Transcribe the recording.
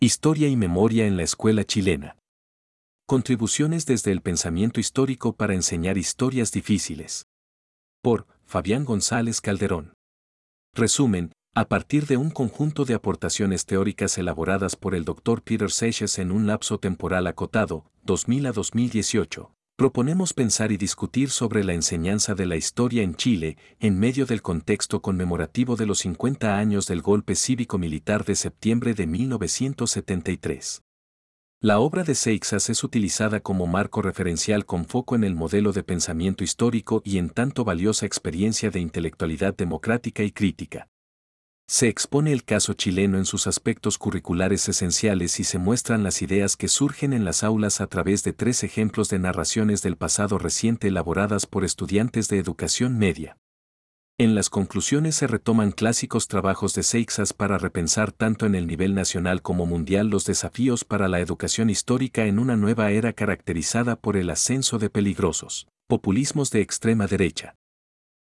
Historia y memoria en la escuela chilena. Contribuciones desde el pensamiento histórico para enseñar historias difíciles. Por Fabián González Calderón. Resumen, a partir de un conjunto de aportaciones teóricas elaboradas por el Dr. Peter Seixas en un lapso temporal acotado, 2000 a 2018, proponemos pensar y discutir sobre la enseñanza de la historia en Chile en medio del contexto conmemorativo de los 50 años del golpe cívico-militar de septiembre de 1973. La obra de Seixas es utilizada como marco referencial con foco en el modelo de pensamiento histórico y en tanto valiosa experiencia de intelectualidad democrática y crítica. Se expone el caso chileno en sus aspectos curriculares esenciales y se muestran las ideas que surgen en las aulas a través de 3 ejemplos de narraciones del pasado reciente elaboradas por estudiantes de educación media. En las conclusiones se retoman clásicos trabajos de Seixas para repensar tanto en el nivel nacional como mundial los desafíos para la educación histórica en una nueva era caracterizada por el ascenso de peligrosos populismos de extrema derecha.